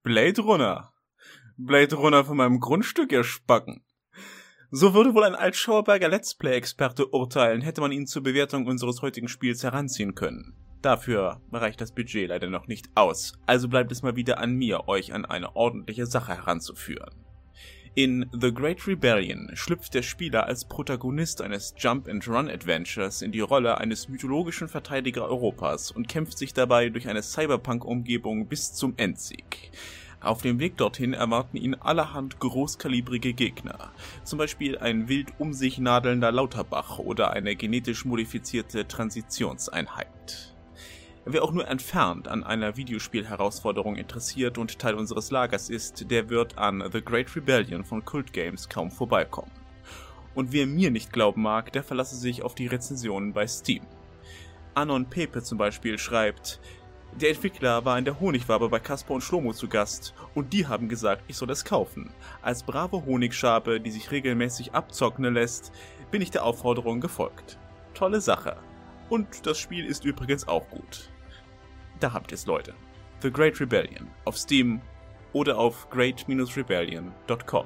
Blade Runner. Blade Runner von meinem Grundstück, ihr Spacken. So würde wohl ein Altschauerberger Let's Play-Experte urteilen, hätte man ihn zur Bewertung unseres heutigen Spiels heranziehen können. Dafür reicht das Budget leider noch nicht aus, also bleibt es mal wieder an mir, euch an eine ordentliche Sache heranzuführen. In The Great Rebellion schlüpft der Spieler als Protagonist eines Jump-and-Run-Adventures in die Rolle eines mythologischen Verteidiger Europas und kämpft sich dabei durch eine Cyberpunk-Umgebung bis zum Endsieg. Auf dem Weg dorthin erwarten ihn allerhand großkalibrige Gegner, zum Beispiel ein wild um sich nadelnder Lauterbach oder eine genetisch modifizierte Transitionseinheit. Wer auch nur entfernt an einer Videospiel-Herausforderung interessiert und Teil unseres Lagers ist, der wird an The Great Rebellion von Cult Games kaum vorbeikommen. Und wer mir nicht glauben mag, der verlasse sich auf die Rezensionen bei Steam. Anon Pepe zum Beispiel schreibt: Der Entwickler war in der Honigwabe bei Kasper und Schlomo zu Gast und die haben gesagt, ich soll es kaufen. Als brave Honigschabe, die sich regelmäßig abzocken lässt, bin ich der Aufforderung gefolgt. Tolle Sache. Und das Spiel ist übrigens auch gut. Da habt ihr's, Leute. The Great Rebellion auf Steam oder auf great-rebellion.com.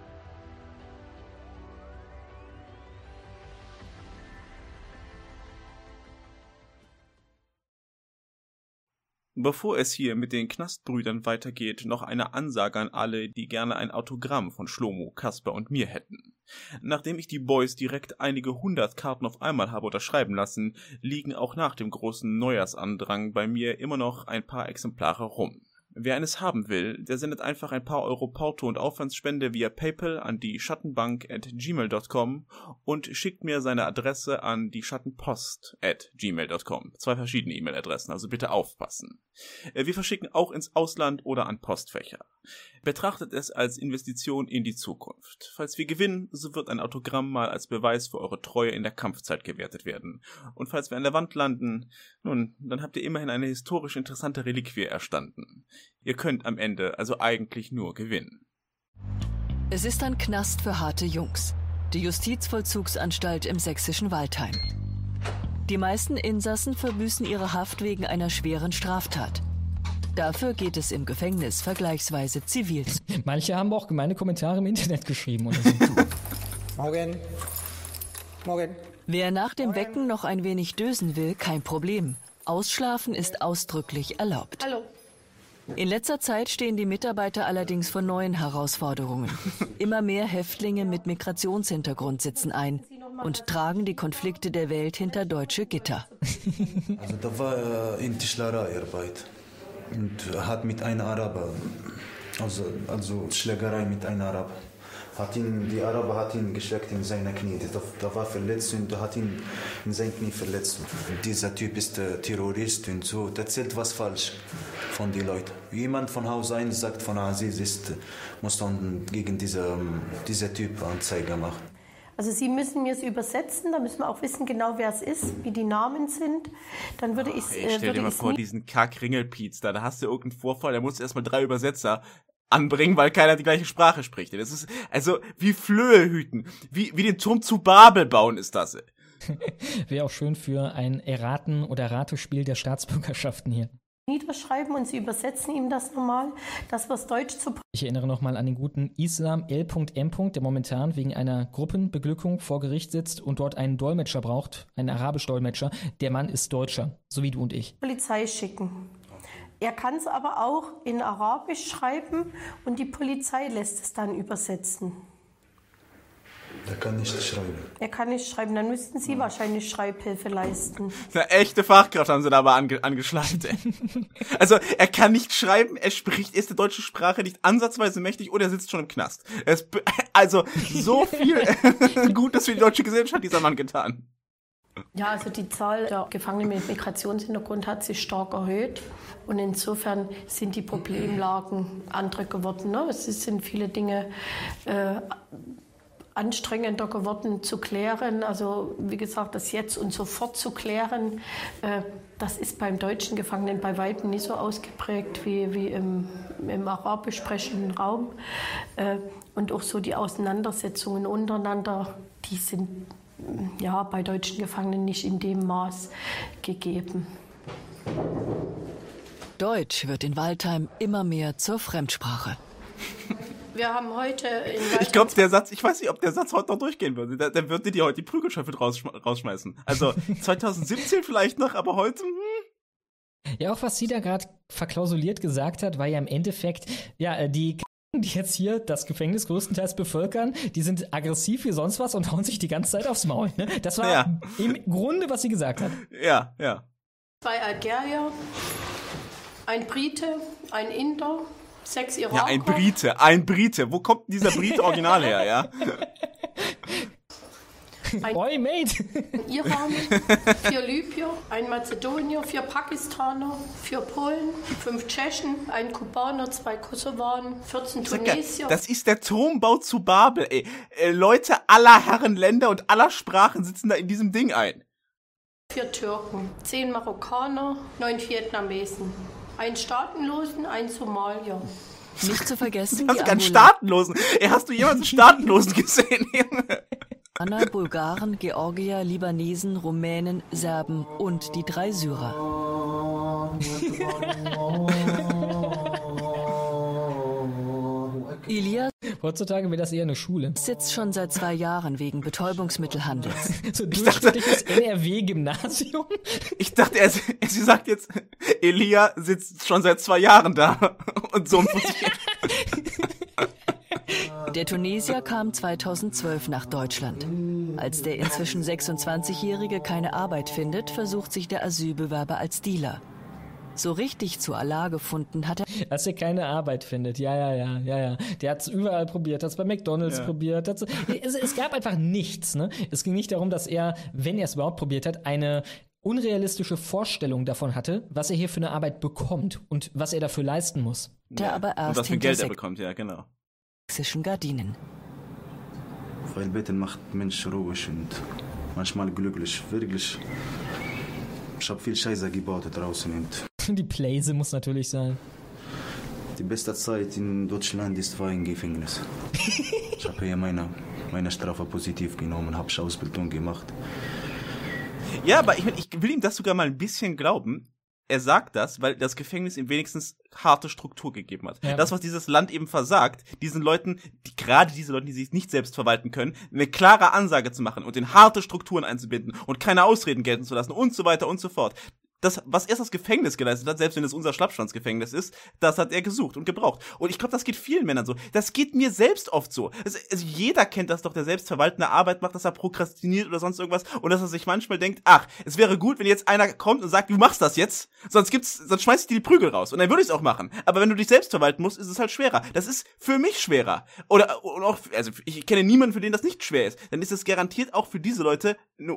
Bevor es hier mit den Knastbrüdern weitergeht, noch eine Ansage an alle, die gerne ein Autogramm von Schlomo, Kasper und mir hätten. Nachdem ich die Boys direkt einige 100 Karten auf einmal habe unterschreiben lassen, liegen auch nach dem großen Neujahrsandrang bei mir immer noch ein paar Exemplare rum. Wer eines haben will, der sendet einfach ein paar Euro Porto und Aufwandsspende via PayPal an die schattenbank@gmail.com und schickt mir seine Adresse an die schattenpost@gmail.com. 2 verschiedene E-Mail-Adressen, also bitte aufpassen. Wir verschicken auch ins Ausland oder an Postfächer. Betrachtet es als Investition in die Zukunft. Falls wir gewinnen, so wird ein Autogramm mal als Beweis für eure Treue in der Kampfzeit gewertet werden. Und falls wir an der Wand landen, nun, dann habt ihr immerhin eine historisch interessante Reliquie erstanden. Ihr könnt am Ende also eigentlich nur gewinnen. Es ist ein Knast für harte Jungs. Die Justizvollzugsanstalt im sächsischen Waldheim. Die meisten Insassen verbüßen ihre Haft wegen einer schweren Straftat. Dafür geht es im Gefängnis vergleichsweise zivil. Manche haben auch gemeine Kommentare im Internet geschrieben oder so. Morgen. Morgen. Wer nach dem Wecken noch ein wenig dösen will, kein Problem. Ausschlafen ist ausdrücklich erlaubt. Hallo. In letzter Zeit stehen die Mitarbeiter allerdings vor neuen Herausforderungen. Immer mehr Häftlinge mit Migrationshintergrund sitzen ein und tragen die Konflikte der Welt hinter deutsche Gitter. Also da war in Tischlerei-Arbeit und hat mit einem Araber, also Schlägerei mit einem Araber. Die Araber hat ihn geschlagen in seine Knie. Da war verletzt und hat ihn in sein Knie verletzt. Und dieser Typ ist Terrorist und so. Der erzählt was falsch von den Leuten. Jemand von Haus 1 sagt von Aziz muss dann gegen dieser Typ Anzeige machen. Also Sie müssen mir es übersetzen, da müssen wir auch wissen genau, wer es ist, wie die Namen sind. Dann würde ich stell dir mal vor, diesen Kack-Ringelpiez da hast du irgendeinen Vorfall, da musst du erstmal 3 Übersetzer anbringen, weil keiner die gleiche Sprache spricht. Das ist, also, wie Flöhe hüten, wie den Turm zu Babel bauen ist das. Wäre auch schön für ein Erraten- oder Ratespiel der Staatsbürgerschaften hier. Niederschreiben und Sie übersetzen ihm das nochmal, dass wir es Deutsch zu... Ich erinnere nochmal an den guten Islam L.M., der momentan wegen einer Gruppenbeglückung vor Gericht sitzt und dort einen Dolmetscher braucht, einen Arabisch-Dolmetscher. Der Mann ist Deutscher, so wie du und ich. Polizei schicken. Er kann es aber auch in Arabisch schreiben und die Polizei lässt es dann übersetzen. Er kann nicht schreiben. Er kann nicht schreiben, dann müssten Sie wahrscheinlich Schreibhilfe leisten. Eine echte Fachkraft haben sie da aber angeschleift. Also, er kann nicht schreiben, er ist der deutschen Sprache nicht ansatzweise mächtig oder er sitzt schon im Knast. Also, so viel Gutes für die deutsche Gesellschaft hat dieser Mann getan. Ja, also die Zahl der Gefangenen mit Migrationshintergrund hat sich stark erhöht. Und insofern sind die Problemlagen andere geworden. Ne? Es sind viele Dinge anstrengender geworden zu klären. Also wie gesagt, das jetzt und sofort zu klären, das ist beim deutschen Gefangenen bei weitem nicht so ausgeprägt wie im arabisch sprechenden Raum. Und auch so die Auseinandersetzungen untereinander, die sind ja bei deutschen Gefangenen nicht in dem Maß gegeben. Deutsch wird in Waldheim immer mehr zur Fremdsprache. Wir haben heute in Waldheim... Ich glaube, ich weiß nicht, ob der Satz heute noch durchgehen würde. Dann würde die heute die Prügelschöpfe rausschmeißen. Also 2017 vielleicht noch, aber heute... Ja, auch was sie da gerade verklausuliert gesagt hat, war ja im Endeffekt, ja, die jetzt hier das Gefängnis größtenteils bevölkern, die sind aggressiv wie sonst was und hauen sich die ganze Zeit aufs Maul. Ne? Das war im Grunde, was sie gesagt hat. Ja. 2 Algerier, ein Brite, ein Inder, 6 Iraker. Ja, ein Brite. Wo kommt dieser Brite original her, ja? Oi, mate! Ein Iraner, 4 Libyer, ein Mazedonier, 4 Pakistaner, 4 Polen, 5 Tschechen, ein Kubaner, 2 Kosovaren, 14 Tunesier. Das ist der Turmbau zu Babel, ey. Leute aller Herren Länder und aller Sprachen sitzen da in diesem Ding ein. 4 Türken, 10 Marokkaner, 9 Vietnamesen, ein Staatenlosen, ein Somalier. Nicht zu vergessen, Hast du keinen Staatenlosen? Ey, hast du jemals einen Staatenlosen gesehen? Bulgaren, Georgier, Libanesen, Rumänen, Serben und die 3 Syrer. Ilia Heutzutage wäre das eher eine Schule. sitzt schon seit 2 Jahren wegen Betäubungsmittelhandels. So durchschnittliches NRW-Gymnasium. Ich dachte, sie sagt jetzt, Elia sitzt schon seit 2 Jahren da und so. Der Tunesier kam 2012 nach Deutschland. Als der inzwischen 26-Jährige keine Arbeit findet, versucht sich der Asylbewerber als Dealer. So richtig zu Allah gefunden hat er... Als er keine Arbeit findet, ja. Der hat es überall probiert, hat es bei McDonald's probiert. Es gab einfach nichts, ne? Es ging nicht darum, dass er, wenn er es überhaupt probiert hat, eine unrealistische Vorstellung davon hatte, was er hier für eine Arbeit bekommt und was er dafür leisten muss. Aber erst und was für hinter Geld er bekommt, ja, genau. sächsischen Gardinen. Weil Beten macht Mensch ruhig und manchmal glücklich, wirklich. Ich habe viel Scheiße gebaut draußen und Die Pläse muss natürlich sein. die beste Zeit in Deutschland war im Gefängnis. Ich habe hier meine Strafe positiv genommen, habe Ausbildung gemacht. Ja, aber ich will ihm das sogar mal ein bisschen glauben. Er sagt das, weil das Gefängnis ihm wenigstens harte Struktur gegeben hat. Ja. Das, was dieses Land eben versagt, diesen Leuten, gerade diese Leute, die sich nicht selbst verwalten können, eine klare Ansage zu machen und in harte Strukturen einzubinden und keine Ausreden gelten zu lassen und so weiter und so fort. Das, was erst das Gefängnis geleistet hat, selbst wenn es unser Schlappstandsgefängnis ist, das hat er gesucht und gebraucht. Und ich glaube, das geht vielen Männern so. Das geht mir selbst oft so. Also jeder kennt das doch, der selbst verwaltende Arbeit macht, dass er prokrastiniert oder sonst irgendwas und dass er sich manchmal denkt, ach, es wäre gut, wenn jetzt einer kommt und sagt, du machst das jetzt, sonst schmeiß ich dir die Prügel raus. Und dann würde ich es auch machen. Aber wenn du dich selbst verwalten musst, ist es halt schwerer. Das ist für mich schwerer. Und auch, also ich kenne niemanden, für den das nicht schwer ist. Dann ist es garantiert auch für diese Leute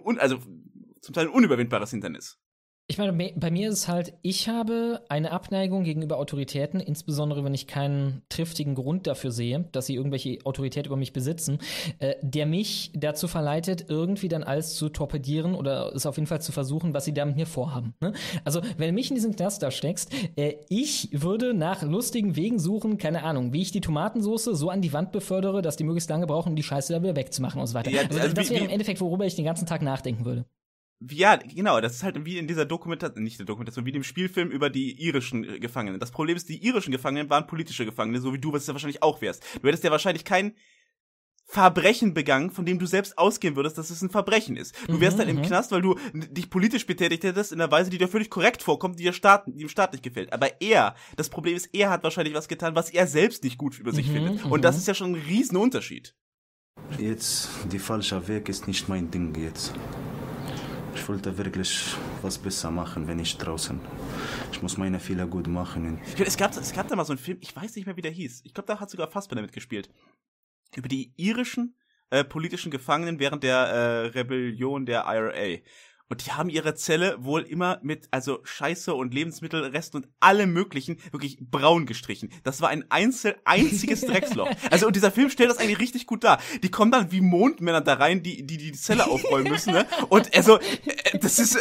zum Teil ein unüberwindbares Hindernis. Ich meine, bei mir ist es halt, ich habe eine Abneigung gegenüber Autoritäten, insbesondere wenn ich keinen triftigen Grund dafür sehe, dass sie irgendwelche Autorität über mich besitzen, der mich dazu verleitet, irgendwie dann alles zu torpedieren oder es auf jeden Fall zu versuchen, was sie da mit mir vorhaben. Ne? Also, wenn du mich in diesen Knast da steckst, ich würde nach lustigen Wegen suchen, keine Ahnung, wie ich die Tomatensauce so an die Wand befördere, dass die möglichst lange brauchen, um die Scheiße da wieder wegzumachen und so weiter. Ja, also das wäre im Endeffekt, worüber ich den ganzen Tag nachdenken würde. Ja, genau, das ist halt wie in dieser Dokumentation, wie dem Spielfilm über die irischen Gefangenen. Das Problem ist, die irischen Gefangenen waren politische Gefangene, so wie du, was ja wahrscheinlich auch wärst. Du hättest ja wahrscheinlich kein Verbrechen begangen, von dem du selbst ausgehen würdest, dass es ein Verbrechen ist. Du wärst dann im Knast, weil du dich politisch betätigt hättest in einer Weise, die dir völlig korrekt vorkommt, die dem Staat nicht gefällt. Aber das Problem ist, er hat wahrscheinlich was getan, was er selbst nicht gut über sich findet. Und das ist ja schon ein riesen Unterschied. Jetzt, die falsche Weg ist nicht mein Ding jetzt. Ich wollte wirklich was besser machen, wenn ich draußen. Ich muss meine Fehler gut machen. Es gab da mal so einen Film, ich weiß nicht mehr, wie der hieß. Ich glaube, da hat sogar Fassbender mitgespielt. Über die irischen politischen Gefangenen während der Rebellion der IRA. Und die haben ihre Zelle wohl immer mit, Scheiße und Lebensmittelresten und allem möglichen, wirklich braun gestrichen. Das war ein einziges Drecksloch. Und dieser Film stellt das eigentlich richtig gut dar. Die kommen dann wie Mondmänner da rein, die Zelle aufräumen müssen, ne? Und das ist,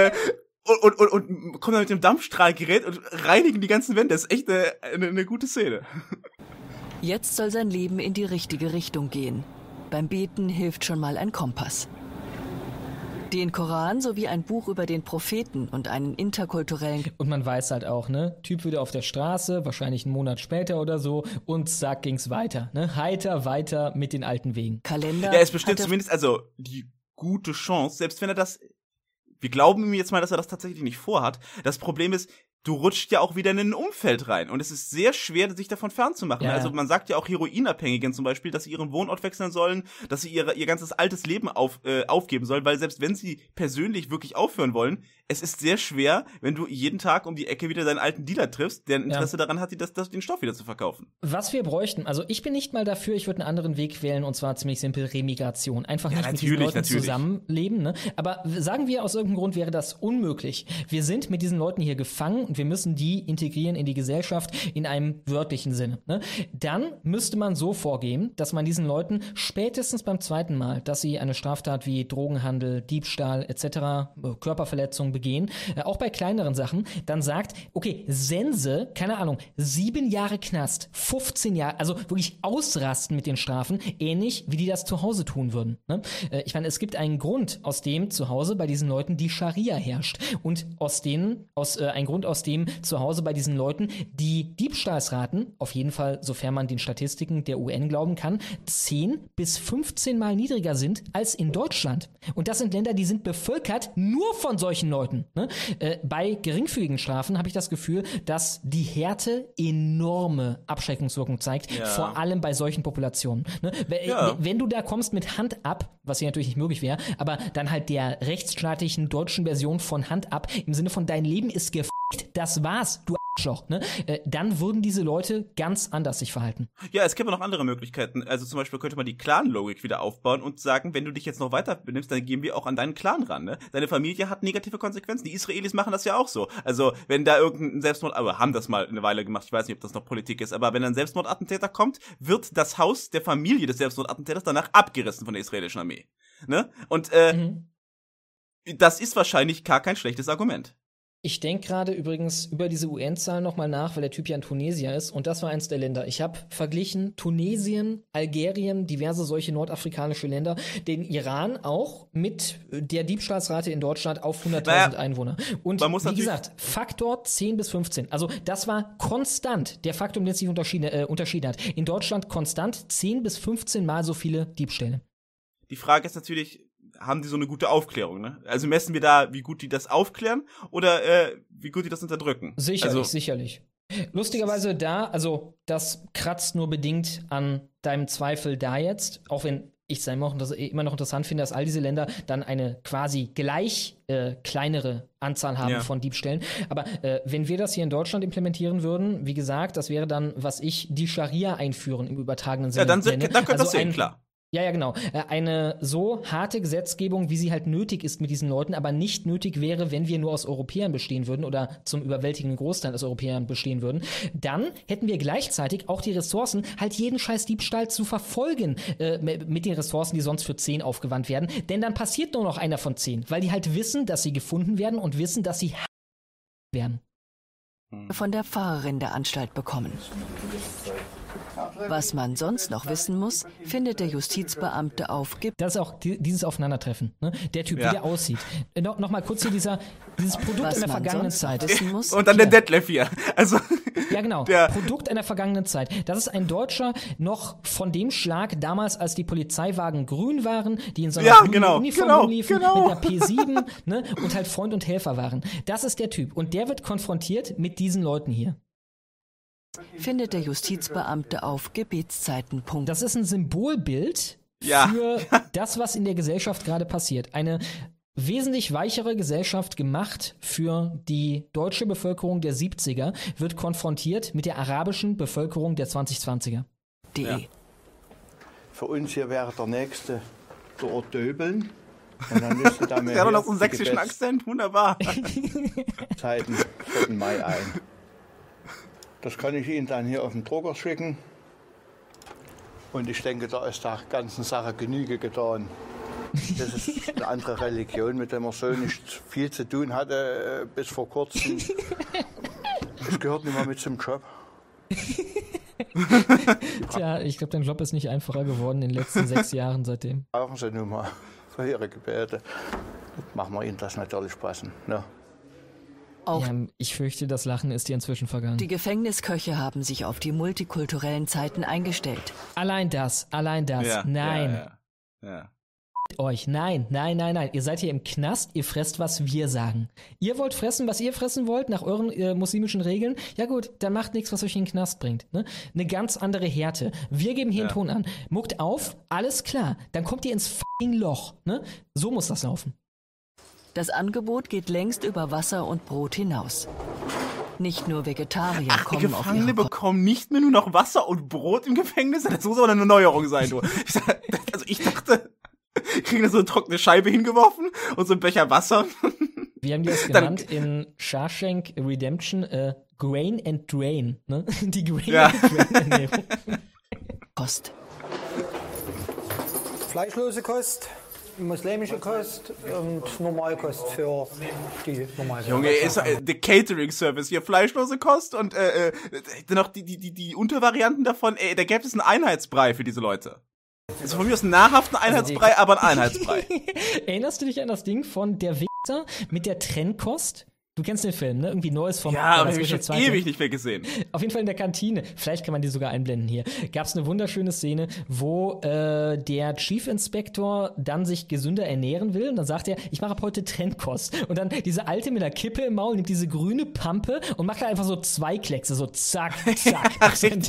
und kommen dann mit dem Dampfstrahlgerät und reinigen die ganzen Wände. Das ist echt eine gute Szene. Jetzt soll sein Leben in die richtige Richtung gehen. Beim Beten hilft schon mal ein Kompass. Den Koran sowie ein Buch über den Propheten und einen interkulturellen... Und man weiß halt auch, ne, Typ wieder auf der Straße, wahrscheinlich einen Monat später oder so, und zack ging's weiter, ne, heiter weiter mit den alten Wegen. Kalender... Ja, es besteht zumindest, also, die gute Chance, selbst wenn er das, wir glauben ihm jetzt mal, dass er das tatsächlich nicht vorhat. Das Problem ist, du rutscht ja auch wieder in ein Umfeld rein. Und es ist sehr schwer, sich davon fernzumachen. Ja. Also man sagt ja auch Heroinabhängigen zum Beispiel, dass sie ihren Wohnort wechseln sollen, dass sie ihr ganzes altes Leben aufgeben sollen, weil selbst wenn sie persönlich wirklich aufhören wollen, es ist sehr schwer, wenn du jeden Tag um die Ecke wieder deinen alten Dealer triffst, der ein Interesse daran hat, den Stoff wieder zu verkaufen. Was wir bräuchten, also ich bin nicht mal dafür, ich würde einen anderen Weg wählen, und zwar ziemlich simpel Remigration. Einfach nicht mit diesen Leuten zusammenleben, ne? Aber sagen wir, aus irgendeinem Grund wäre das unmöglich. Wir sind mit diesen Leuten hier gefangen und wir müssen die integrieren in die Gesellschaft in einem wörtlichen Sinne, ne? Dann müsste man so vorgehen, dass man diesen Leuten spätestens beim zweiten Mal, dass sie eine Straftat wie Drogenhandel, Diebstahl etc., Körperverletzung begehen, auch bei kleineren Sachen, dann sagt, okay, Sense, keine Ahnung, 7 Jahre Knast, 15 Jahre, also wirklich ausrasten mit den Strafen, ähnlich wie die das zu Hause tun würden, ne? Ich meine, es gibt einen Grund, aus dem zu Hause bei diesen Leuten die Scharia herrscht, und ein Grund, aus dem zu Hause bei diesen Leuten die Diebstahlsraten, auf jeden Fall, sofern man den Statistiken der UN glauben kann, 10 bis 15 Mal niedriger sind als in Deutschland. Und das sind Länder, die sind bevölkert nur von solchen Leuten, ne? Bei geringfügigen Strafen habe ich das Gefühl, dass die Härte enorme Abschreckungswirkung zeigt, vor allem bei solchen Populationen, ne? Wenn du da kommst mit Hand ab, was hier natürlich nicht möglich wäre, aber dann halt der rechtsstaatlichen deutschen Version von Hand ab, im Sinne von dein Leben ist gefickt, das war's, du Arschloch, ne? Dann würden diese Leute ganz anders sich verhalten. Ja, es gibt noch andere Möglichkeiten. Also zum Beispiel könnte man die Clan-Logik wieder aufbauen und sagen, wenn du dich jetzt noch weiter benimmst, dann gehen wir auch an deinen Clan ran, ne? Deine Familie hat negative Konsequenzen. Die Israelis machen das ja auch so. Also, wenn da irgendein Selbstmord, aber haben das mal eine Weile gemacht, ich weiß nicht, ob das noch Politik ist, aber wenn ein Selbstmordattentäter kommt, wird das Haus der Familie des Selbstmordattentäters danach abgerissen von der israelischen Armee, ne? Und, das ist wahrscheinlich gar kein schlechtes Argument. Ich denke gerade übrigens über diese UN-Zahlen nochmal nach, weil der Typ ja ein Tunesier ist, und das war eins der Länder. Ich habe verglichen Tunesien, Algerien, diverse solche nordafrikanische Länder, den Iran auch mit der Diebstahlsrate in Deutschland auf 100.000 Einwohner. Und wie gesagt, Faktor 10 bis 15. Also das war konstant, der Faktor, den es sich unterschieden hat. In Deutschland konstant 10 bis 15 Mal so viele Diebstähle. Die Frage ist natürlich, haben die so eine gute Aufklärung, ne? Also messen wir da, wie gut die das aufklären oder wie gut die das unterdrücken? Sicherlich. Lustigerweise das kratzt nur bedingt an deinem Zweifel da jetzt, auch wenn ich es immer noch interessant finde, dass all diese Länder dann eine quasi gleich kleinere Anzahl haben von Diebstählen. Aber wenn wir das hier in Deutschland implementieren würden, wie gesagt, das wäre dann, die Scharia einführen im übertragenen Sinne. Ja, dann könnte das sehen, klar. Ja, genau. Eine so harte Gesetzgebung, wie sie halt nötig ist mit diesen Leuten, aber nicht nötig wäre, wenn wir nur aus Europäern bestehen würden oder zum überwältigenden Großteil aus Europäern bestehen würden, dann hätten wir gleichzeitig auch die Ressourcen, halt jeden scheiß Diebstahl zu verfolgen mit den Ressourcen, die sonst für 10 aufgewandt werden. Denn dann passiert nur noch einer von 10, weil die halt wissen, dass sie gefunden werden und wissen, dass sie werden. Von der Pfarrerin der Anstalt bekommen. Was man sonst noch wissen muss, findet der Justizbeamte auf Das ist auch dieses Aufeinandertreffen, ne? Der Typ, wie der aussieht. Noch mal kurz hier dieses Produkt in der vergangenen Zeit. Muss. Und dann der Detlef hier. Also, ja, genau. Produkt einer vergangenen Zeit. Das ist ein Deutscher, noch von dem Schlag damals, als die Polizeiwagen grün waren, die in so einer Uniform liefen, mit der P7, ne? Und halt Freund und Helfer waren. Das ist der Typ. Und der wird konfrontiert mit diesen Leuten hier. Findet der Justizbeamte auf Gebetszeiten. Das ist ein Symbolbild für das, was in der Gesellschaft gerade passiert. Eine wesentlich weichere Gesellschaft, gemacht für die deutsche Bevölkerung der 70er, wird konfrontiert mit der arabischen Bevölkerung der 2020er. Ja. Für uns hier wäre der nächste der Ort Döbeln. Und dann müsste da ja, noch so einen sächsischen Akzent, wunderbar. Zeiten 4. Mai ein. Das kann ich Ihnen dann hier auf den Drucker schicken. Und ich denke, da ist der ganzen Sache Genüge getan. Das ist eine andere Religion, mit der man so nicht viel zu tun hatte bis vor kurzem. Das gehört nicht mehr mit zum Job. Tja, ich glaube, dein Job ist nicht einfacher geworden in den letzten 6 Jahren seitdem. Brauchen Sie nun mal für Ihre Gebete. machen wir ihnen das natürlich passen. Ne? Auch Ja, ich fürchte, das Lachen ist dir inzwischen vergangen. die Gefängnisköche haben sich auf die multikulturellen Zeiten eingestellt. Allein das. Ja, Nein. Ja. Euch. Nein. Ihr seid hier im Knast, ihr fresst, was wir sagen. Ihr wollt fressen, was ihr fressen wollt, nach euren muslimischen Regeln. Ja gut, dann macht nichts, was euch in den Knast bringt. Ne? Eine ganz andere Härte. Wir geben hier einen Ton an. Muckt auf, alles klar. Dann kommt ihr ins fucking Loch. Ne? So muss das laufen. Das Angebot geht längst über Wasser und Brot hinaus. Nicht nur Vegetarier Ach, die kommen auf Gefangene ihre bekommen nicht mehr nur noch Wasser und Brot im Gefängnis? Das muss aber eine Neuerung sein, du. Ich dachte, kriegen da so eine trockene Scheibe hingeworfen und so ein Becher Wasser. Wir haben die das genannt in Shawshank Redemption Grain and Drain. Ne? Die Grain and Drain Ernährung. Kost. Fleischlose Kost, muslimische Kost und Normalkost für die normale. Junge, ist der Catering-Service hier, fleischlose Kost und noch die Untervarianten davon, da gäbe es einen Einheitsbrei für diese Leute. Also von mir aus einen nahrhaften Einheitsbrei, aber ein Einheitsbrei. Erinnerst du dich an das Ding von der Wichser mit der Trennkost? Du kennst den Film, ne? Irgendwie Neues vom... Ja, aber hab ich schon ewig nicht mehr gesehen. Auf jeden Fall in der Kantine. Vielleicht kann man die sogar einblenden hier. Gab es eine wunderschöne Szene, wo der Chief Inspector dann sich gesünder ernähren will. Und dann sagt er, ich mache ab heute Trendkost. Und dann diese Alte mit der Kippe im Maul nimmt diese grüne Pampe und macht da einfach so 2 Kleckse. So zack, zack.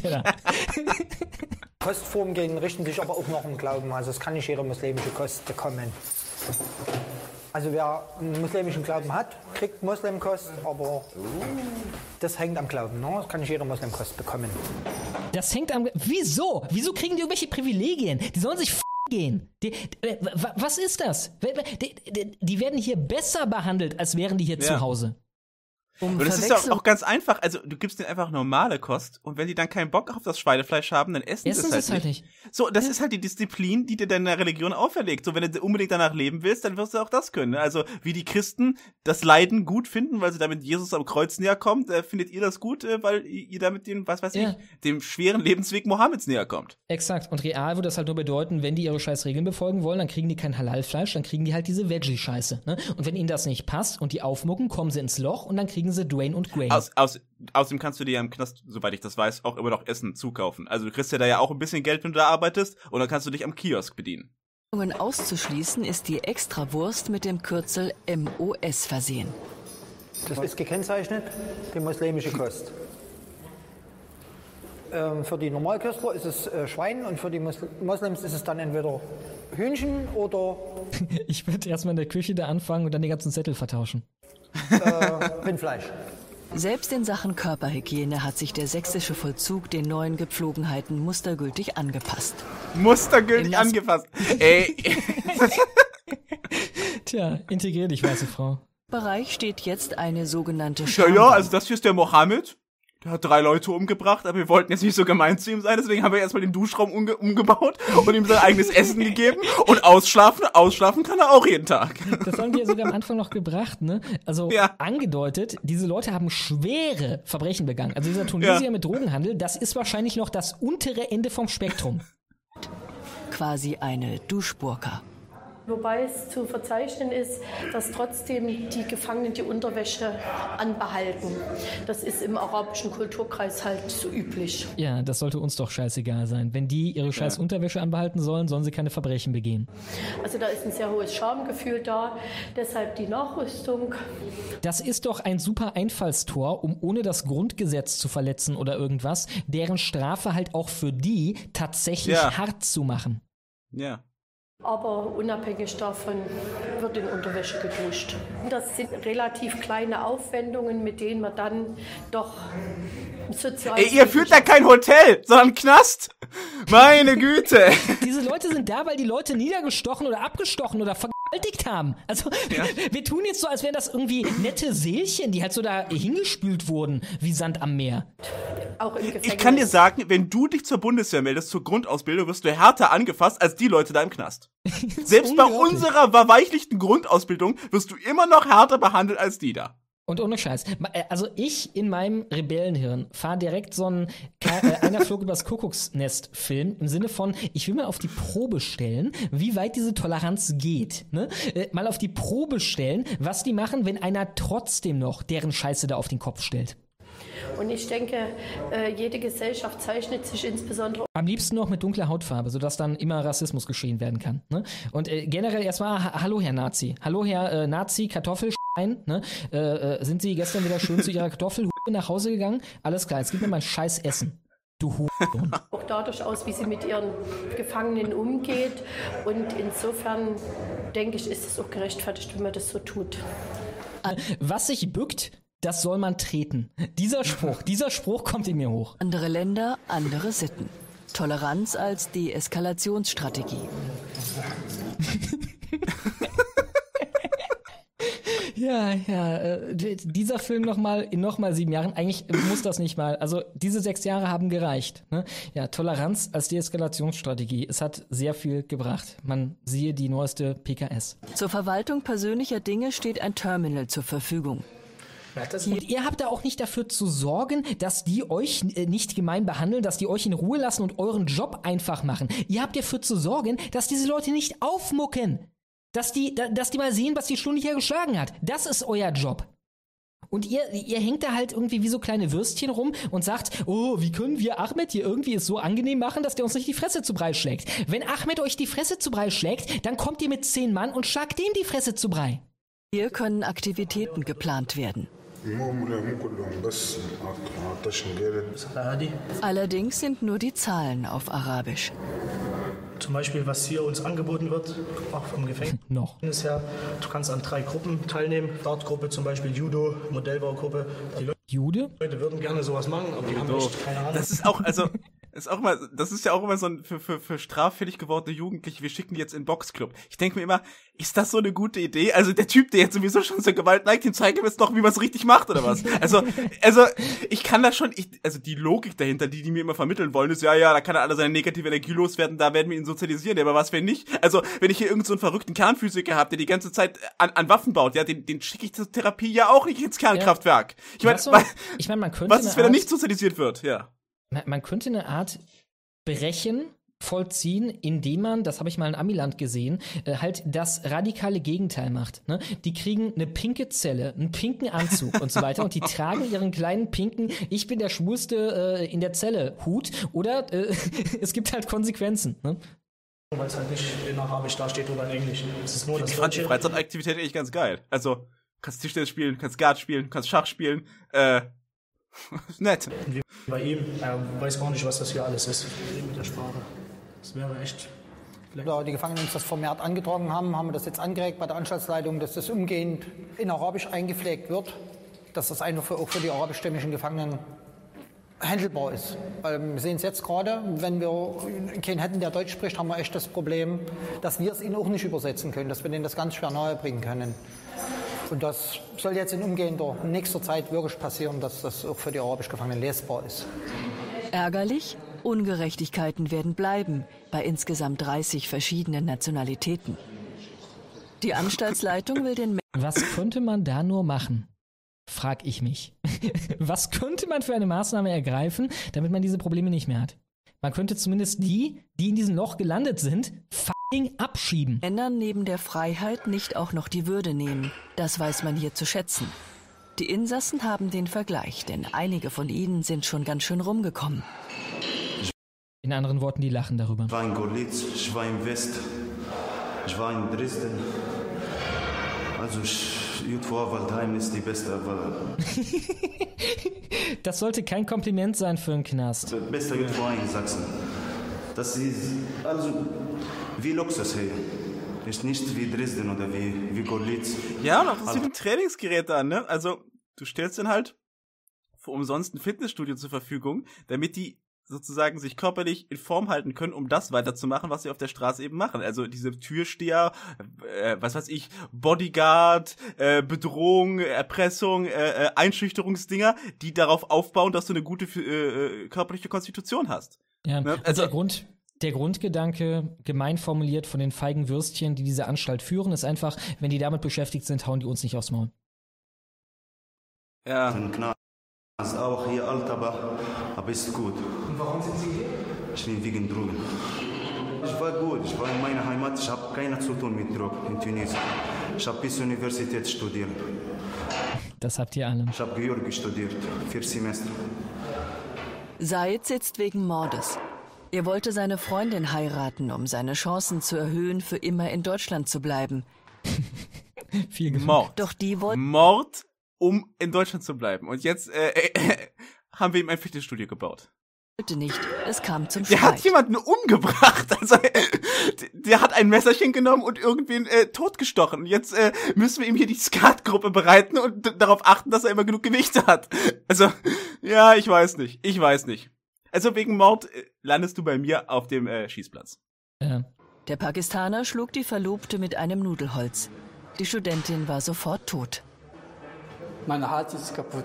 Kostformen richten sich aber auch noch im Glauben. Also es kann nicht jede muslimische Kost bekommen. Also wer einen muslimischen Glauben hat, kriegt Muslimkost, aber das hängt am Glauben. Ne? Das kann nicht jeder Muslimkost bekommen. Das hängt am... Wieso? Wieso kriegen die irgendwelche Privilegien? Die sollen sich gehen. Was ist das? Die werden hier besser behandelt, als wären die hier zu Hause. Und das ist ja auch ganz einfach, also du gibst denen einfach normale Kost und wenn die dann keinen Bock auf das Schweinefleisch haben, dann essen sie es halt nicht. So, das ist halt die Disziplin, die dir deine Religion auferlegt. So, wenn du unbedingt danach leben willst, dann wirst du auch das können. Also, wie die Christen das Leiden gut finden, weil sie damit Jesus am Kreuz näher kommt, findet ihr das gut, weil ihr damit dem, was weiß ich, dem schweren Lebensweg Mohammeds näher kommt. Exakt. Und real würde das halt nur bedeuten, wenn die ihre scheiß Regeln befolgen wollen, dann kriegen die kein Halal-Fleisch, dann kriegen die halt diese Veggie-Scheiße. Ne? Und wenn ihnen das nicht passt und die aufmucken, kommen sie ins Loch und dann kriegen sie Dwayne und Grain. Außerdem kannst du dir ja im Knast, soweit ich das weiß, auch immer noch Essen zukaufen. Also du kriegst ja da ja auch ein bisschen Geld, wenn du da arbeitest, und dann kannst du dich am Kiosk bedienen. Auszuschließen ist die Extrawurst mit dem Kürzel MOS versehen. Das ist gekennzeichnet, die muslimische Kost. Für die Normalköstler ist es Schwein und für die Moslems ist es dann entweder Hühnchen oder... Ich würde erstmal in der Küche da anfangen und dann die ganzen Zettel vertauschen. Rindfleisch. Selbst in Sachen Körperhygiene hat sich der sächsische Vollzug den neuen Gepflogenheiten mustergültig angepasst. Angepasst? Ey. Tja, integrier dich, weiße Frau. Im Bereich steht jetzt eine sogenannte Ja, also das hier ist der Mohammed. Der hat 3 Leute umgebracht, aber wir wollten jetzt nicht so gemein zu ihm sein, deswegen haben wir erstmal den Duschraum umgebaut und ihm sein eigenes Essen gegeben. Und ausschlafen kann er auch jeden Tag. Das haben die ja sogar am Anfang noch gebracht, ne? Also angedeutet, diese Leute haben schwere Verbrechen begangen. Also dieser Tunesier mit Drogenhandel, das ist wahrscheinlich noch das untere Ende vom Spektrum. Quasi eine Duschburka. Wobei es zu verzeichnen ist, dass trotzdem die Gefangenen die Unterwäsche anbehalten. Das ist im arabischen Kulturkreis halt so üblich. Ja, das sollte uns doch scheißegal sein. Wenn die ihre scheiß Unterwäsche anbehalten sollen sie keine Verbrechen begehen. Also da ist ein sehr hohes Schamgefühl da, deshalb die Nachrüstung. Das ist doch ein super Einfallstor, um ohne das Grundgesetz zu verletzen oder irgendwas, deren Strafe halt auch für die tatsächlich hart zu machen. Ja. Aber unabhängig davon wird in Unterwäsche geduscht. Das sind relativ kleine Aufwendungen, mit denen man dann doch sozial... Ey, ihr führt da kein Hotel, sondern einen Knast. Meine Güte. Diese Leute sind da, weil die Leute niedergestochen oder abgestochen oder vergewaltigt haben. Also wir tun jetzt so, als wären das irgendwie nette Seelchen, die halt so da hingespült wurden, wie Sand am Meer. Auch im Gefängnis. Ich kann dir sagen, wenn du dich zur Bundeswehr meldest, zur Grundausbildung, wirst du härter angefasst als die Leute da im Knast. Selbst bei unserer verweichlichten Grundausbildung wirst du immer noch härter behandelt als die da. Und ohne Scheiß. Also ich in meinem Rebellenhirn fahre direkt so einen Einer flog übers Kuckucksnest-Film im Sinne von, ich will mal auf die Probe stellen, wie weit diese Toleranz geht. Ne? Mal auf die Probe stellen, was die machen, wenn einer trotzdem noch deren Scheiße da auf den Kopf stellt. Und ich denke, jede Gesellschaft zeichnet sich insbesondere am liebsten noch mit dunkler Hautfarbe, sodass dann immer Rassismus geschehen werden kann. Ne? Und generell erstmal, hallo Herr Nazi. Hallo Herr Nazi, Kartoffelschwein. Ne? Sind Sie gestern wieder schön zu Ihrer Kartoffelhupe nach Hause gegangen? Alles klar, jetzt gib mir mein scheiß Essen. Du Hurensohn. auch dadurch aus, wie sie mit ihren Gefangenen umgeht. Und insofern, denke ich, ist es auch gerechtfertigt, wenn man das so tut. Was sich bückt, das soll man treten. Dieser Spruch kommt in mir hoch. Andere Länder, andere Sitten. Toleranz als Deeskalationsstrategie. Dieser Film in nochmal 7 Jahren, eigentlich muss das nicht mal, also diese 6 Jahre haben gereicht. Ne? Ja, Toleranz als Deeskalationsstrategie, es hat sehr viel gebracht. Man siehe die neueste PKS. Zur Verwaltung persönlicher Dinge steht ein Terminal zur Verfügung. Und ihr habt da auch nicht dafür zu sorgen, dass die euch nicht gemein behandeln, dass die euch in Ruhe lassen und euren Job einfach machen. Ihr habt dafür zu sorgen, dass diese Leute nicht aufmucken. Dass die mal sehen, was die Stunde hier geschlagen hat. Das ist euer Job. Und ihr hängt da halt irgendwie wie so kleine Würstchen rum und sagt, oh, wie können wir Ahmed hier irgendwie es so angenehm machen, dass der uns nicht die Fresse zu Brei schlägt. Wenn Ahmed euch die Fresse zu Brei schlägt, dann kommt ihr mit 10 Mann und schlagt dem die Fresse zu Brei. Hier können Aktivitäten geplant werden. Allerdings sind nur die Zahlen auf Arabisch. Zum Beispiel, was hier uns angeboten wird, auch vom Gefängnis Noch. her. Du kannst an 3 Gruppen teilnehmen. Dartgruppe zum Beispiel, Judo, Modellbaugruppe. Die Leute würden gerne sowas machen, aber die haben echt keine Ahnung. Das ist auch, also, das ist ja auch immer so ein für straffällig gewordene Jugendliche, wir schicken die jetzt in den Boxclub. Ich denke mir immer, ist das so eine gute Idee? Also der Typ, der jetzt sowieso schon zur Gewalt neigt, dem zeigen wir jetzt noch, wie man es richtig macht, oder was? Also, ich kann da schon, also die Logik dahinter, die mir immer vermitteln wollen, ist, ja, da kann er alle seine negative Energie loswerden, da werden wir ihn sozialisieren, aber was, wenn nicht? Also, wenn ich hier irgend so einen verrückten Kernphysiker habe, der die ganze Zeit an Waffen baut, ja, den schicke ich zur Therapie ja auch nicht ins Kernkraftwerk. Ich meine, man könnte was ist, wenn er nicht sozialisiert wird? Ja. Man könnte eine Art Brechen vollziehen, indem man, das habe ich mal in Amiland gesehen, halt das radikale Gegenteil macht. Ne? Die kriegen eine pinke Zelle, einen pinken Anzug und so weiter und die tragen ihren kleinen pinken Ich bin der Schwulste in der Zelle Hut oder es gibt halt Konsequenzen. Ne? Weil es halt nicht in Arabisch dasteht oder in Englisch. Es ist nur das Ich fand die Freizeitaktivität eigentlich ganz geil. Also, kannst Tischtennis spielen, kannst Skat spielen, kannst Schach spielen, nett. Bei ihm, er weiß gar nicht, was das hier alles ist. Mit der Sprache. Das wäre echt. Da die Gefangenen uns das vermehrt angetragen haben, haben wir das jetzt angeregt bei der Anstaltsleitung, dass das umgehend in Arabisch eingepflegt wird, dass das einfach auch für die arabischstämmigen Gefangenen handelbar ist. Weil wir sehen es jetzt gerade, wenn wir keinen hätten, der Deutsch spricht, haben wir echt das Problem, dass wir es ihnen auch nicht übersetzen können, dass wir denen das ganz schwer nahebringen können. Und das soll jetzt in nächster Zeit wirklich passieren, dass das auch für die arabisch Gefangenen lesbar ist. Ärgerlich, Ungerechtigkeiten werden bleiben bei insgesamt 30 verschiedenen Nationalitäten. Die Anstaltsleitung will den Was könnte man da nur machen? Frag ich mich. Was könnte man für eine Maßnahme ergreifen, damit man diese Probleme nicht mehr hat? Man könnte zumindest die in diesem Loch gelandet sind, abschieben. Männern neben der Freiheit nicht auch noch die Würde nehmen. Das weiß man hier zu schätzen. Die Insassen haben den Vergleich, denn einige von ihnen sind schon ganz schön rumgekommen. In anderen Worten, die lachen darüber. Ich war in Gorlitz, ich war in West, ich war in Dresden. Also JVA Waldheim ist die beste, aber... Das sollte kein Kompliment sein für einen Knast. Bester JVA in Sachsen. Das ist also wie Luxus hier. Ist nicht wie Dresden oder wie Gorlitz. Ja, und auch das mit dem Trainingsgerät an, ne? Also, du stellst dann halt für umsonst ein Fitnessstudio zur Verfügung, damit die sozusagen sich körperlich in Form halten können, um das weiterzumachen, was sie auf der Straße eben machen. Also diese Türsteher, was weiß ich, Bodyguard, Bedrohung, Erpressung, Einschüchterungsdinger, die darauf aufbauen, dass du eine gute körperliche Konstitution hast. Ja, ne? Also der Grundgedanke, gemein formuliert von den feigen Würstchen, die diese Anstalt führen, ist einfach, wenn die damit beschäftigt sind, hauen die uns nicht aufs Maul. Ja. Im Knast auch hier alt, aber ist gut. Und warum sind Sie hier? Ich bin wegen Drogen. Ich war gut, ich war in meiner Heimat, ich habe keine zu tun mit Drogen in Tunesien. Ich habe bis zur Universität studiert. Das habt ihr alle. Ich habe Georgie studiert, 4 Semester. Said sitzt wegen Mordes. Er wollte seine Freundin heiraten, um seine Chancen zu erhöhen, für immer in Deutschland zu bleiben. Viel Glück. Mord. Doch die wollte Mord, um in Deutschland zu bleiben. Und jetzt haben wir ihm ein Fitnessstudio gebaut. nicht. Es kam zum Der hat Streit. jemanden umgebracht. Also, der hat ein Messerchen genommen und irgendwen totgestochen. Und jetzt müssen wir ihm hier die Skatgruppe bereiten und darauf achten, dass er immer genug Gewicht hat. Also, ja, ich weiß nicht. Also wegen Mord landest du bei mir auf dem Schießplatz. Ja. Der Pakistaner schlug die Verlobte mit einem Nudelholz. Die Studentin war sofort tot. Meine Haut ist kaputt.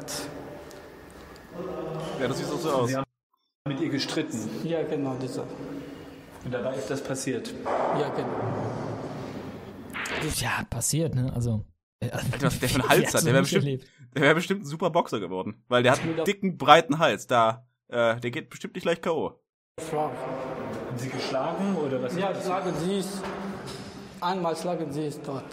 Ja, das sieht so aus. Sie haben mit ihr gestritten. Ja, genau, dieser. Und dabei ist das passiert. Ja, genau. Ja, passiert, ne? Also. Alter, was der für einen Hals hat. Der wäre bestimmt ein super Boxer geworden. Weil der hat einen dicken, breiten Hals. Der geht bestimmt nicht leicht K.O. Haben Sie geschlagen oder was? Ja, schlagen Sie es. Einmal schlagen Sie es dort.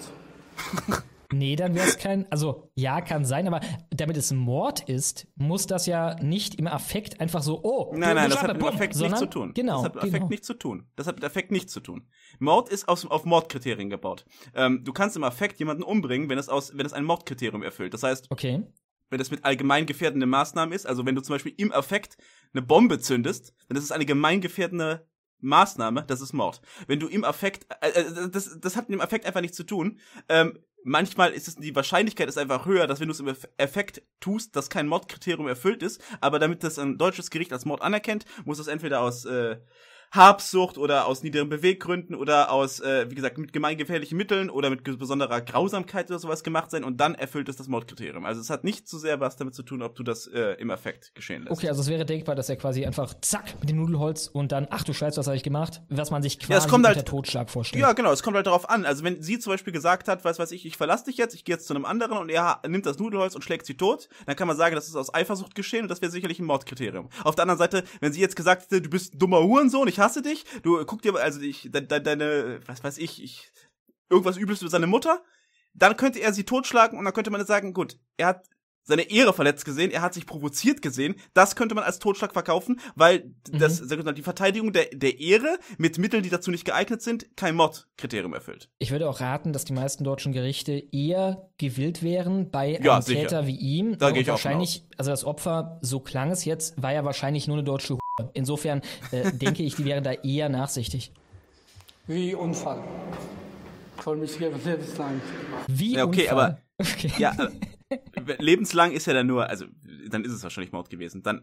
Nee, dann wäre es kein, also ja, kann sein, aber damit es Mord ist, muss das ja nicht im Affekt einfach so, Nein, das hat mit Affekt nichts zu tun. Genau. Das hat mit Affekt nichts zu tun. Mord ist auf Mordkriterien gebaut. Du kannst im Affekt jemanden umbringen, wenn es ein Mordkriterium erfüllt. Das heißt, okay, wenn es mit allgemein gefährdenden Maßnahmen ist, also wenn du zum Beispiel im Affekt eine Bombe zündest, dann ist es eine gemeingefährdende Maßnahme, das ist Mord. Wenn du im Affekt, das hat mit dem Affekt einfach nichts zu tun. Manchmal die Wahrscheinlichkeit ist einfach höher, dass wenn du es im Affekt tust, dass kein Mordkriterium erfüllt ist, aber damit das ein deutsches Gericht als Mord anerkennt, muss das entweder aus Habsucht oder aus niederen Beweggründen oder aus, wie gesagt, mit gemeingefährlichen Mitteln oder mit besonderer Grausamkeit oder sowas gemacht sein und dann erfüllt es das Mordkriterium. Also es hat nicht so sehr was damit zu tun, ob du das im Affekt geschehen lässt. okay, also es wäre denkbar, dass er quasi einfach zack mit dem Nudelholz und dann, ach du Scheiße, was habe ich gemacht? Was man sich quasi unter Totschlag vorstellt. Ja, genau, es kommt halt darauf an. Also wenn sie zum Beispiel gesagt hat, weiß ich verlasse dich jetzt, ich gehe jetzt zu einem anderen und er nimmt das Nudelholz und schlägt sie tot, dann kann man sagen, das ist aus Eifersucht geschehen und das wäre sicherlich ein Mordkriterium. Auf der anderen Seite, wenn sie jetzt gesagt hätte, du bist ein dummer Hurensohn, ich hasse dich, du guck dir, also deine, irgendwas Übles über seine Mutter, dann könnte er sie totschlagen und dann könnte man sagen, gut, er hat seine Ehre verletzt gesehen, er hat sich provoziert gesehen, das könnte man als Totschlag verkaufen, weil die Verteidigung der Ehre mit Mitteln, die dazu nicht geeignet sind, kein Mordkriterium erfüllt. Ich würde auch raten, dass die meisten deutschen Gerichte eher gewillt wären bei einem Täter wie ihm. Da gehe ich wahrscheinlich, also das Opfer, so klang es jetzt, war ja wahrscheinlich nur eine deutsche Hure. Insofern denke ich, die wären da eher nachsichtig. Wie Unfall. Soll mich hier lebenslang. Wie ja, okay, Unfall. Aber okay. Ja, lebenslang ist ja dann nur, also dann ist es wahrscheinlich Mord gewesen. Dann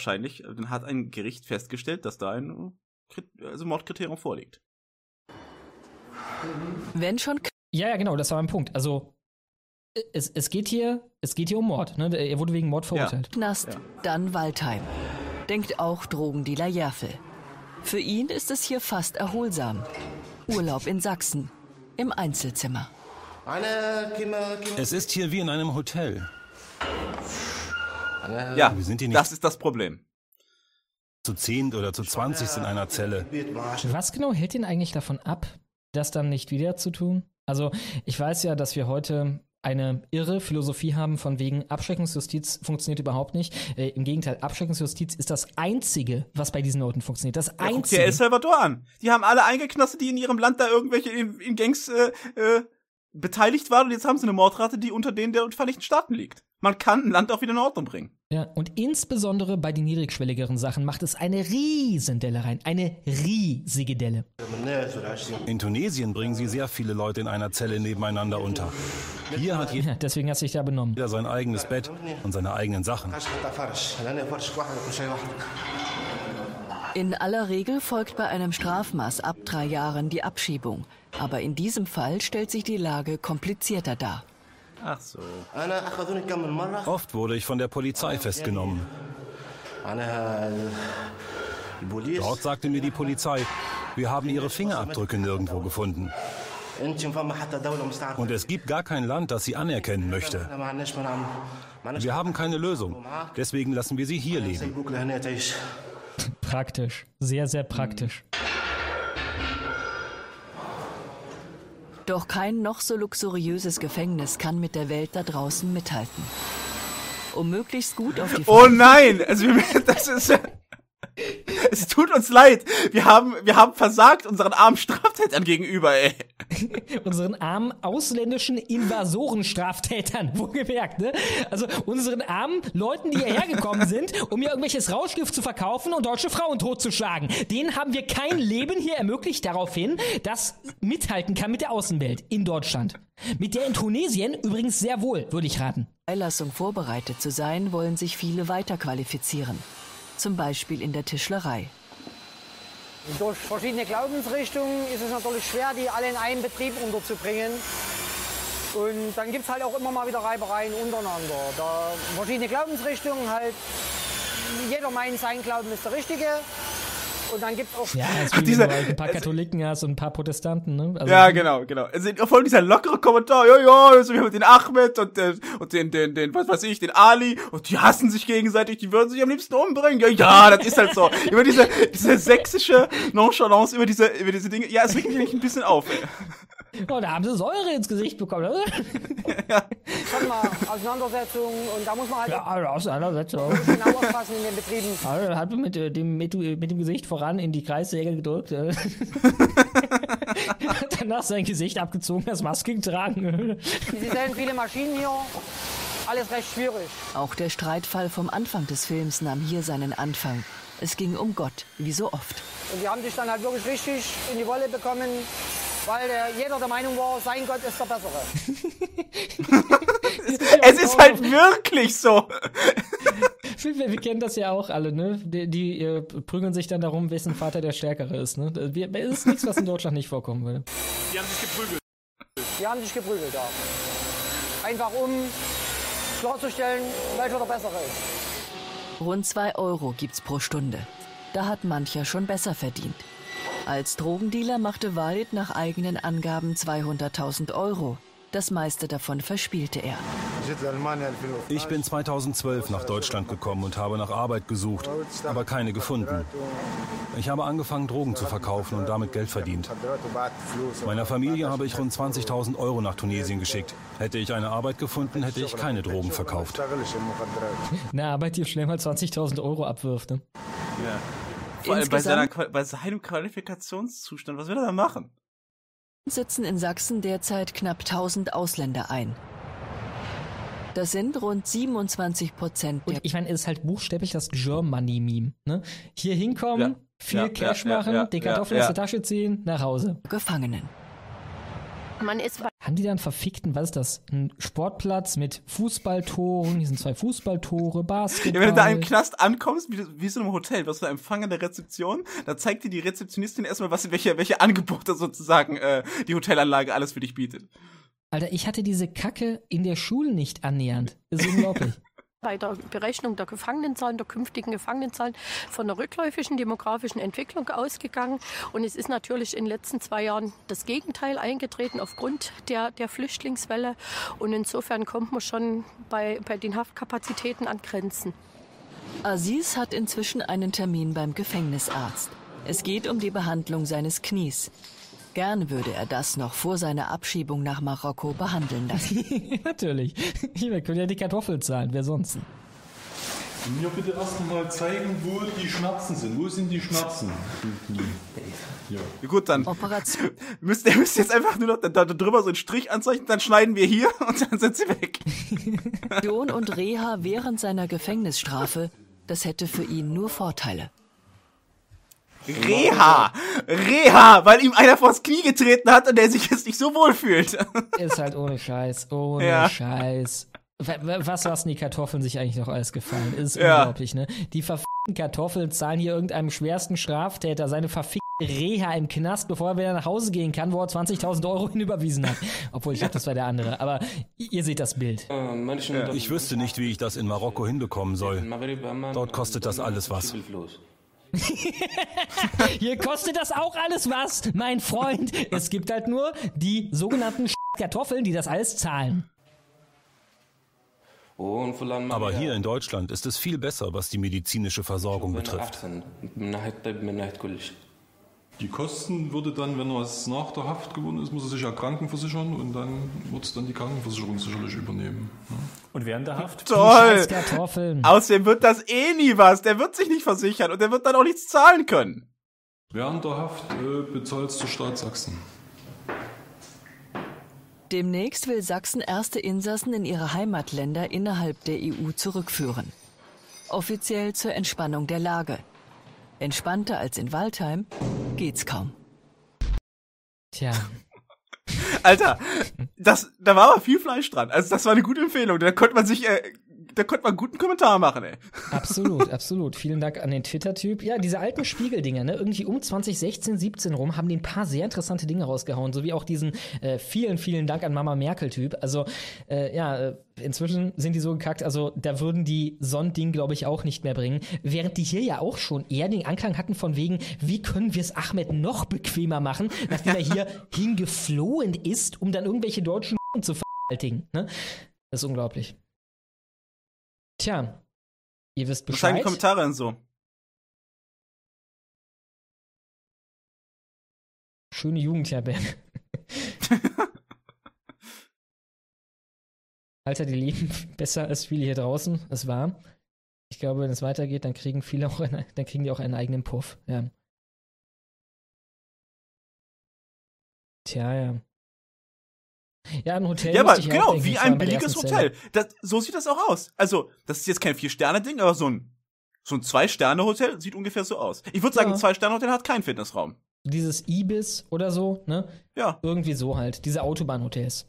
hat ein Gericht festgestellt, dass da ein Mordkriterium vorliegt. Wenn schon Ja, genau, das war mein Punkt. Also es geht hier um Mord. Ne? Er wurde wegen Mord verurteilt. Knast, dann Waldheim. Denkt auch Drogendealer Jerfel. Für ihn ist es hier fast erholsam. Urlaub in Sachsen. Im Einzelzimmer. Es ist hier wie in einem Hotel. Ja, wir sind hier nicht das ist das Problem. Zu 10 oder zu 20 in einer Zelle. Was genau hält ihn eigentlich davon ab, das dann nicht wieder zu tun? Also ich weiß ja, dass wir heute eine irre Philosophie haben von wegen Abschreckungsjustiz funktioniert überhaupt nicht. Im Gegenteil, Abschreckungsjustiz ist das Einzige, was bei diesen Leuten funktioniert. Das Einzige. Guck dir El Salvador an. Die haben alle eingeknastet, die in ihrem Land da irgendwelche in Gangs beteiligt waren und jetzt haben sie eine Mordrate, die unter denen der Vereinigten Staaten liegt. Man kann ein Land auch wieder in Ordnung bringen. Ja, und insbesondere bei den niedrigschwelligeren Sachen macht es eine Riesendelle rein. Eine riesige Delle. In Tunesien bringen sie sehr viele Leute in einer Zelle nebeneinander unter. Hier hat deswegen hast du dich da benommen. Jeder sein eigenes Bett und seine eigenen Sachen. In aller Regel folgt bei einem Strafmaß ab 3 Jahren die Abschiebung. Aber in diesem Fall stellt sich die Lage komplizierter dar. Ach so. Oft wurde ich von der Polizei festgenommen. Dort sagte mir die Polizei, wir haben ihre Fingerabdrücke nirgendwo gefunden. Und es gibt gar kein Land, das sie anerkennen möchte. Wir haben keine Lösung. Deswegen lassen wir sie hier leben. Praktisch. Sehr, sehr praktisch. Doch kein noch so luxuriöses Gefängnis kann mit der Welt da draußen mithalten. Um möglichst gut auf die Oh nein! Also das ist... Es tut uns leid. Wir haben versagt unseren armen Straftätern gegenüber, ey. Unseren armen ausländischen Invasorenstraftätern, wohlgemerkt, ne? Also unseren armen Leuten, die hierher gekommen sind, um hier irgendwelches Rauschgift zu verkaufen und deutsche Frauen totzuschlagen. Denen haben wir kein Leben hier ermöglicht daraufhin, das mithalten kann mit der Außenwelt in Deutschland. Mit der in Tunesien übrigens sehr wohl, würde ich raten. Einlassung vorbereitet zu sein, wollen sich viele weiterqualifizieren. Zum Beispiel in der Tischlerei. Durch verschiedene Glaubensrichtungen ist es natürlich schwer, die alle in einen Betrieb unterzubringen. Und dann gibt es halt auch immer mal wieder Reibereien untereinander. Da verschiedene Glaubensrichtungen halt, jeder meint, sein Glauben ist der richtige. Und dann gibt es auch... Ja, es ist wie wenn du halt ein paar Katholiken hast und ein paar Protestanten, ne? Also ja, genau. Also vor allem dieser lockere Kommentar, also wir haben den Ahmed und den, was weiß ich, den Ali, und die hassen sich gegenseitig, die würden sich am liebsten umbringen. Ja, das ist halt so. Über diese sächsische Nonchalance, über diese Dinge, ja, es regt mich ein bisschen auf, ey. Oh, da haben sie Säure ins Gesicht bekommen, oder? Ja. Schon mal Auseinandersetzungen und da muss man halt... Ja, Auseinandersetzung. Genau aufpassen in den Betrieben. Also, hat man mit dem Gesicht voran in die Kreissäge gedrückt. Danach sein Gesicht abgezogen, das Maske getragen. Sie sehen viele Maschinen hier. Alles recht schwierig. Auch der Streitfall vom Anfang des Films nahm hier seinen Anfang. Es ging um Gott, wie so oft. Und die haben sich dann halt wirklich richtig in die Wolle bekommen, weil jeder der Meinung war, sein Gott ist der Bessere. Es ist halt wirklich so. Wir kennen das ja auch alle, ne? Die prügeln sich dann darum, wessen Vater der Stärkere ist, ne? Das ist nichts, was in Deutschland nicht vorkommen würde. Die haben sich geprügelt, ja. Einfach um klarzustellen, welcher der Bessere ist. Rund 2 Euro gibt's pro Stunde. Da hat mancher schon besser verdient. Als Drogendealer machte Walid nach eigenen Angaben 200.000 Euro. Das meiste davon verspielte er. Ich bin 2012 nach Deutschland gekommen und habe nach Arbeit gesucht, aber keine gefunden. Ich habe angefangen, Drogen zu verkaufen und damit Geld verdient. Meiner Familie habe ich rund 20.000 Euro nach Tunesien geschickt. Hätte ich eine Arbeit gefunden, hätte ich keine Drogen verkauft. Eine Arbeit, die schnell mal 20.000 Euro abwirft, ne? Ja. Vor allem bei seinem Qualifikationszustand, was will er da machen? Sitzen in Sachsen derzeit knapp 1000 Ausländer ein. Das sind rund 27%. Und ich meine, es ist halt buchstäblich das Germany-Meme. Ne? Hier hinkommen, viel Cash machen, die Kartoffeln aus der Tasche ziehen, nach Hause. Gefangenen. Haben die da einen verfickten, was ist das? Ein Sportplatz mit Fußballtoren, hier sind 2 Fußballtore, Basketball. Ja, wenn du da im Knast ankommst, wie so einem Hotel, was du Empfang an der Rezeption, da zeigt dir die Rezeptionistin erstmal, welche Angebote sozusagen die Hotelanlage alles für dich bietet. Alter, ich hatte diese Kacke in der Schule nicht annähernd. Das ist unglaublich. Bei der Berechnung der Gefangenenzahlen, der künftigen Gefangenenzahlen von der rückläufigen demografischen Entwicklung ausgegangen. Und es ist natürlich in den letzten 2 Jahren das Gegenteil eingetreten aufgrund der Flüchtlingswelle. Und insofern kommt man schon bei den Haftkapazitäten an Grenzen. Aziz hat inzwischen einen Termin beim Gefängnisarzt. Es geht um die Behandlung seines Knies. Gern würde er das noch vor seiner Abschiebung nach Marokko behandeln lassen. Natürlich. Wir können ja die Kartoffeln zahlen, wer sonst? Mir bitte erst mal zeigen, wo die Schmerzen sind. Wo sind die Schmerzen? Ja. Gut, dann müsst jetzt einfach nur noch da drüber so einen Strich anzeichnen, dann schneiden wir hier und dann sind sie weg. Jon und Reha während seiner Gefängnisstrafe, das hätte für ihn nur Vorteile. Reha, weil ihm einer vors Knie getreten hat und der sich jetzt nicht so wohl fühlt. Ist halt ohne Scheiß. Scheiß. Was die Kartoffeln sich eigentlich noch alles gefallen? Ist unglaublich, ne? Die verfickten Kartoffeln zahlen hier irgendeinem schwersten Straftäter seine verfickte Reha im Knast, bevor er wieder nach Hause gehen kann, wo er 20.000 Euro hinüberwiesen hat. Obwohl, ich dachte, das war der andere. Aber ihr seht das Bild. Ich wüsste nicht, wie ich das in Marokko hinbekommen soll. Dort kostet das alles was. Hier kostet das auch alles was, mein Freund. Es gibt halt nur die sogenannten Kartoffeln, die das alles zahlen. Aber hier in Deutschland ist es viel besser, was die medizinische Versorgung betrifft. Die Kosten würde dann, wenn was nach der Haft geworden ist, muss er sich ja krankenversichern und dann wird es dann die Krankenversicherung sicherlich übernehmen. Ja. Und während der Haft? Toll! Außerdem wird das nie was. Der wird sich nicht versichern und der wird dann auch nichts zahlen können. Während der Haft bezahlt der Staat Sachsen. Demnächst will Sachsen erste Insassen in ihre Heimatländer innerhalb der EU zurückführen. Offiziell zur Entspannung der Lage. Entspannter als in Waldheim geht's kaum. Tja. Alter, da war aber viel Fleisch dran. Also das war eine gute Empfehlung. Da konnte man einen guten Kommentar machen, ey. Absolut, absolut. Vielen Dank an den Twitter-Typ. Ja, diese alten Spiegeldinger, ne? Irgendwie um 2016, 17 rum haben die ein paar sehr interessante Dinge rausgehauen. So wie auch diesen vielen Dank an Mama Merkel-Typ. Also, inzwischen sind die so gekackt, also da würden die so ein Ding, glaube ich, auch nicht mehr bringen. Während die hier ja auch schon eher den Anklang hatten von wegen, wie können wir es Ahmed noch bequemer machen, nachdem er hier hingeflohen ist, um dann irgendwelche deutschen zu vergewaltigen. Ne? Das ist unglaublich. Tja, ihr wisst Bescheid. Was sagen die Kommentare denn so? Schöne Jugendherberge. Alter, die leben besser als viele hier draußen. Es war. Ich glaube, wenn es weitergeht, dann kriegen die auch einen eigenen Puff. Ja. Tja, ja. Ja, ein Hotel. Ja, aber genau, denken, wie ein billiges Hotel. So sieht das auch aus. Also, das ist jetzt kein 4-Sterne-Ding, aber so ein 2-Sterne-Hotel sieht ungefähr so aus. Ich würde sagen, ein 2-Sterne-Hotel hat keinen Fitnessraum. Dieses Ibis oder so, ne? Ja. Irgendwie so halt. Diese Autobahnhotels.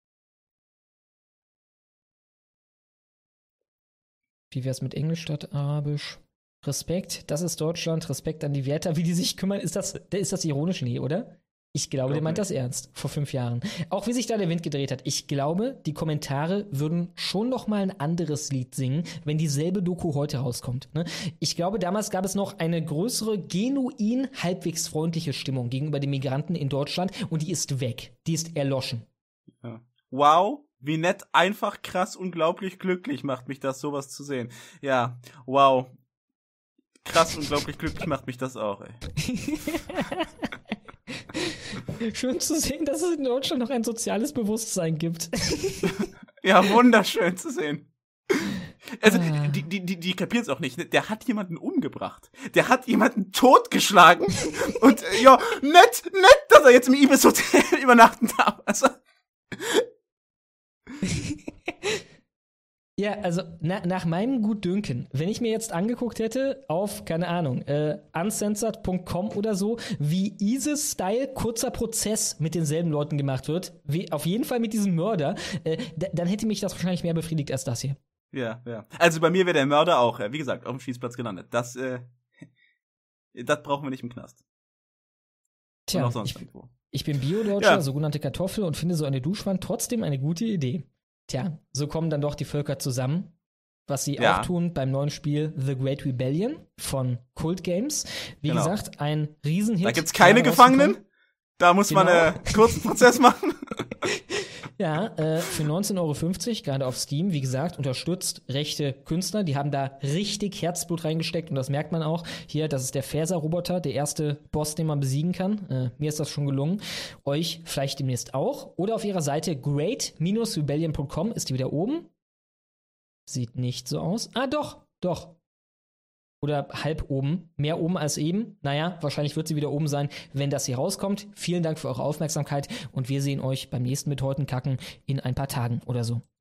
Wie wär's mit Englisch statt Arabisch? Respekt, das ist Deutschland. Respekt an die Wärter, wie die sich kümmern. Ist das ironisch? Nee, oder? Ich glaube, der meint das ernst. Vor 5 Jahren. Auch wie sich da der Wind gedreht hat. Ich glaube, die Kommentare würden schon noch mal ein anderes Lied singen, wenn dieselbe Doku heute rauskommt. Ne? Ich glaube, damals gab es noch eine größere, genuin halbwegs freundliche Stimmung gegenüber den Migranten in Deutschland und die ist weg. Die ist erloschen. Ja. Wow, wie nett, einfach, krass, unglaublich glücklich macht mich das, sowas zu sehen. Ja, wow. Krass, unglaublich glücklich macht mich das auch, ey. Schön zu sehen, dass es in Deutschland noch ein soziales Bewusstsein gibt. Ja, wunderschön zu sehen. Also, die kapieren es auch nicht. Der hat jemanden umgebracht. Der hat jemanden totgeschlagen. Und, ja, nett, dass er jetzt im Ibis-Hotel übernachten darf. Also. Ja, also nach meinem Gutdünken, wenn ich mir jetzt angeguckt hätte auf, keine Ahnung, uncensored.com oder so, wie ISIS-Style kurzer Prozess mit denselben Leuten gemacht wird, wie auf jeden Fall mit diesem Mörder, dann hätte mich das wahrscheinlich mehr befriedigt als das hier. Ja. Also bei mir wäre der Mörder auch, wie gesagt, auf dem Schießplatz gelandet. Das brauchen wir nicht im Knast. Tja, auch sonst ich bin Bio-Deutscher, sogenannte Kartoffel und finde so eine Duschwand trotzdem eine gute Idee. Tja, so kommen dann doch die Völker zusammen, was sie auch tun beim neuen Spiel The Great Rebellion von Kult Games. Wie gesagt, ein Riesenhit. Da gibt's keine Gefangenen, da muss man einen kurzen Prozess machen. Ja, für 19,50 €, gerade auf Steam, wie gesagt, unterstützt rechte Künstler. Die haben da richtig Herzblut reingesteckt und das merkt man auch. Hier, das ist der Phaser-Roboter, der erste Boss, den man besiegen kann. Mir ist das schon gelungen. Euch vielleicht demnächst auch. Oder auf ihrer Seite great-rebellion.com ist die wieder oben. Sieht nicht so aus. Ah, doch. Oder halb oben. Mehr oben als eben. Naja, wahrscheinlich wird sie wieder oben sein, wenn das hier rauskommt. Vielen Dank für eure Aufmerksamkeit und wir sehen euch beim nächsten Mit Heute Kacken in ein paar Tagen oder so.